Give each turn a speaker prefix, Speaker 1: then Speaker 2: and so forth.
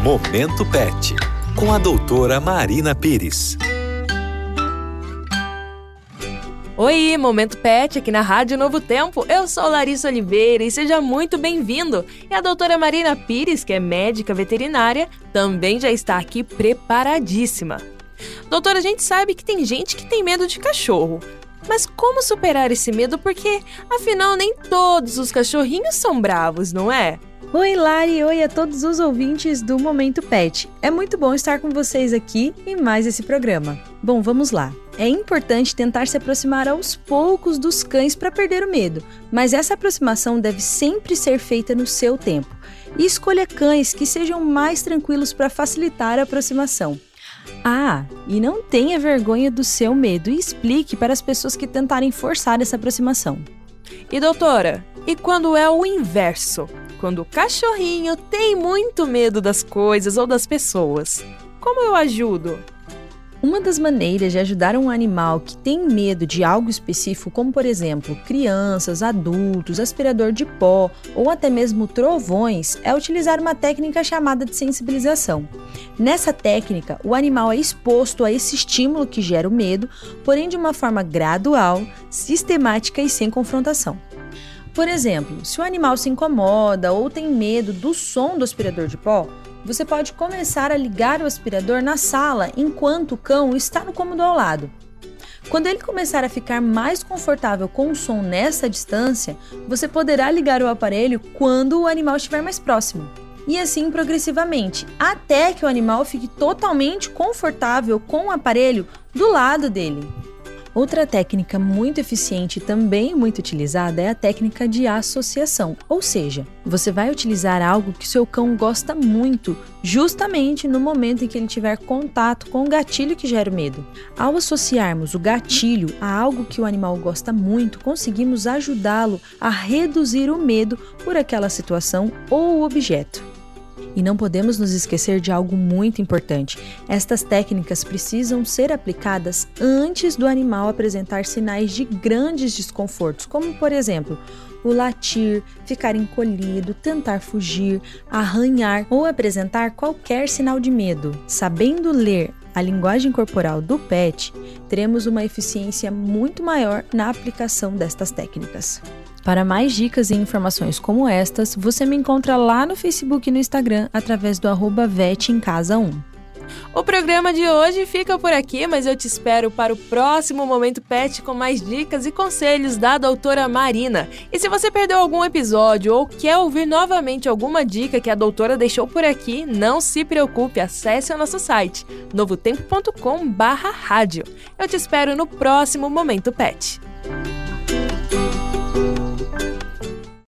Speaker 1: Momento Pet, com a doutora Marina Pires.
Speaker 2: Oi, Momento Pet aqui na Rádio Novo Tempo. Eu sou Larissa Oliveira e seja muito bem-vindo. E a doutora Marina Pires, que é médica veterinária, também já está aqui preparadíssima. Doutora, a gente sabe que tem gente que tem medo de cachorro. Mas como superar esse medo? Porque, afinal, nem todos os cachorrinhos são bravos, não é?
Speaker 3: Oi, Lari! Oi a todos os ouvintes do Momento Pet. É muito bom estar com vocês aqui em mais esse programa. Bom, vamos lá. É importante tentar se aproximar aos poucos dos cães para perder o medo, mas essa aproximação deve sempre ser feita no seu tempo. E escolha cães que sejam mais tranquilos para facilitar a aproximação. E não tenha vergonha do seu medo e explique para as pessoas que tentarem forçar essa aproximação.
Speaker 2: E doutora, e quando é o inverso? Quando o cachorrinho tem muito medo das coisas ou das pessoas, como eu ajudo?
Speaker 3: Uma das maneiras de ajudar um animal que tem medo de algo específico, como por exemplo, crianças, adultos, aspirador de pó ou até mesmo trovões, é utilizar uma técnica chamada de sensibilização. Nessa técnica, o animal é exposto a esse estímulo que gera o medo, porém de uma forma gradual, sistemática e sem confrontação. Por exemplo, se o animal se incomoda ou tem medo do som do aspirador de pó, você pode começar a ligar o aspirador na sala enquanto o cão está no cômodo ao lado. Quando ele começar a ficar mais confortável com o som nessa distância, você poderá ligar o aparelho quando o animal estiver mais próximo. E assim progressivamente, até que o animal fique totalmente confortável com o aparelho do lado dele. Outra técnica muito eficiente e também muito utilizada é a técnica de associação, ou seja, você vai utilizar algo que seu cão gosta muito, justamente no momento em que ele tiver contato com o gatilho que gera o medo. Ao associarmos o gatilho a algo que o animal gosta muito, conseguimos ajudá-lo a reduzir o medo por aquela situação ou objeto. E não podemos nos esquecer de algo muito importante. Estas técnicas precisam ser aplicadas antes do animal apresentar sinais de grandes desconfortos, como por exemplo, o latir, ficar encolhido, tentar fugir, arranhar ou apresentar qualquer sinal de medo. Sabendo ler a linguagem corporal do pet, teremos uma eficiência muito maior na aplicação destas técnicas. Para mais dicas e informações como estas, você me encontra lá no Facebook e no Instagram através do @vetemcasa1.
Speaker 2: O programa de hoje fica por aqui, mas eu te espero para o próximo Momento Pet com mais dicas e conselhos da doutora Marina. E se você perdeu algum episódio ou quer ouvir novamente alguma dica que a doutora deixou por aqui, não se preocupe, acesse o nosso site novotempo.com/rádio. Eu te espero no próximo Momento Pet.